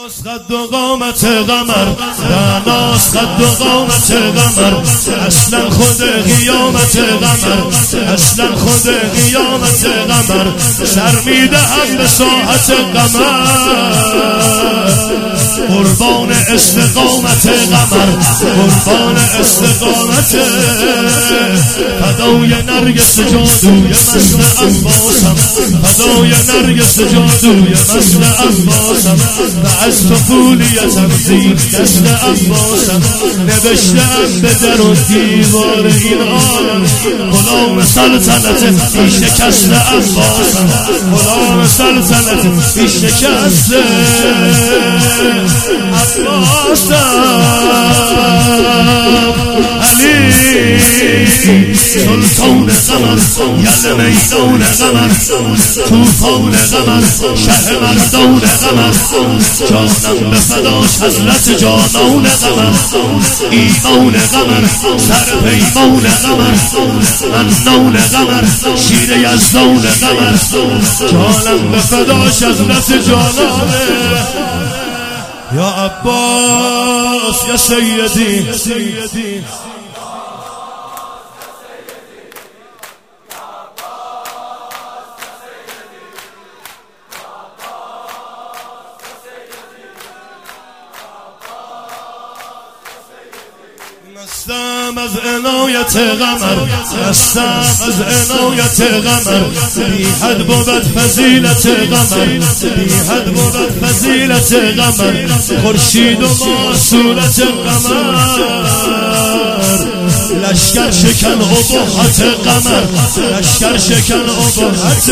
قد و قامت قمر دناس قد و قامت قمر اصلا خود قیامت قمر اصلا خود قیامت قمر سر میدهم به ساحت قمر قربان استقامت قمر قربان استقامت فدای نرگس جادوی مثل عباسم فدای نرگس جادوی مثل عباسم و از طفولیتم زیر دست عباسم نوشتم به در و دیوار این عالم غلام سلطنت بی شکست عباسم غلام سلطنت بی شکست عباسم علی سلطان قمر یل میدان قمر توفان قمر شه مردان قمر جانم به فداش حضرت جانان قمر ایمان قمر سر پیمان قمر منان قمر شیر یزدان قمر جانم به فداش حضرت جانان یا عباس یا سیدی مستم از عنایت قمر مستم از عنایت قمر بی حد بود فضیلت قمر بی حد بود فضیلت قمر خورشید و ما صورت قمر لشکر شکن ابهت قمر لشکر شکن ابهت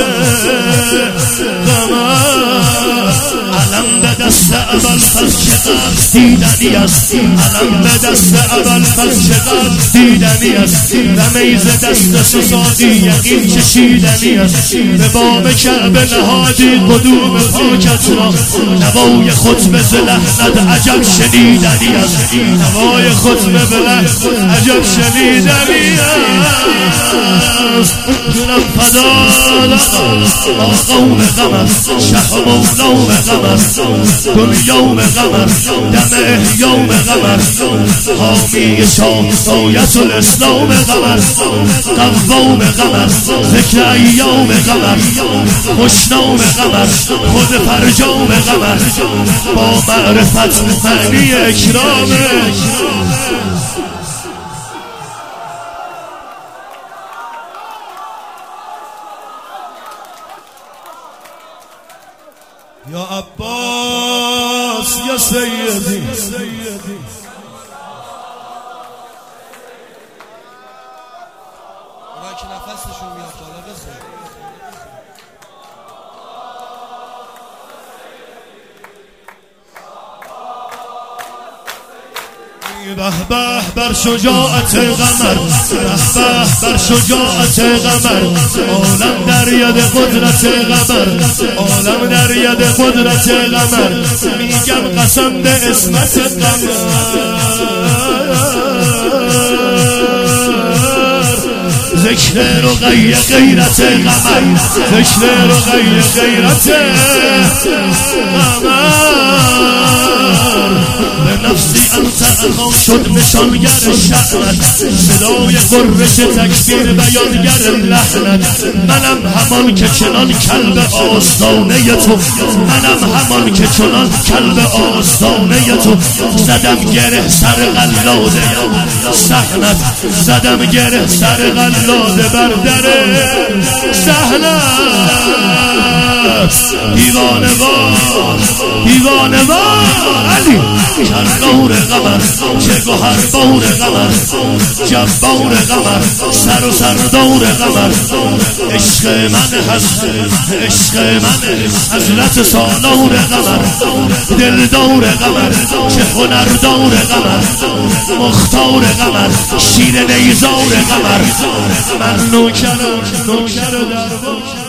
قمر علم به دست اول پس چقدر دیدنی است علم به دست اول پس چقدر دیدنی است و میز دست سزادی یقین چشیدنی است به باب کعبه نهادی قدوم پاکت را نوای خطبه ز لحنت عجب شنیدنی است نوای خطبه به لحنت عجب شنیدنی است جونم فداد آقام قمر شه مولام قمر دنیام قمر دم احیام قمر حامی شایت الاسلام قمر قوام قمر ذکر ایام قمر خوشنام قمر خود فرجام قمر با معرفت معنی اکرام یا عباس یا سیدی اونایی که نفسشون میاد بالا بخون به به بر شجاعت قمر به به بر شجاعت قمر عالم در ید قدرت قمر عالم در ید قدرت قمر میگم قسم به عصمت قمر ذکر رقی غیرت قمر ذکر رقی غیرت قمر به نفسی انتقام شد نشانگر شأنت صدای قرش تکبیر بیانگر لحنت منم همان که چنان کلب آستانه تو منم همان که چنان کلب آستانه تو زدم گره سر قلاده صحنت زدم گره سر قلاده بر در صحنت دیوانه وار دیوانه وار علی کردار قمر چه گوهر بار قمر جبار قمر سر و سردار قمر عشق من هست عشق من حضرت سالار قمر دلدار قمر چه هنردار قمر مختار قمر شیر نیزار قمر من نوکر دربار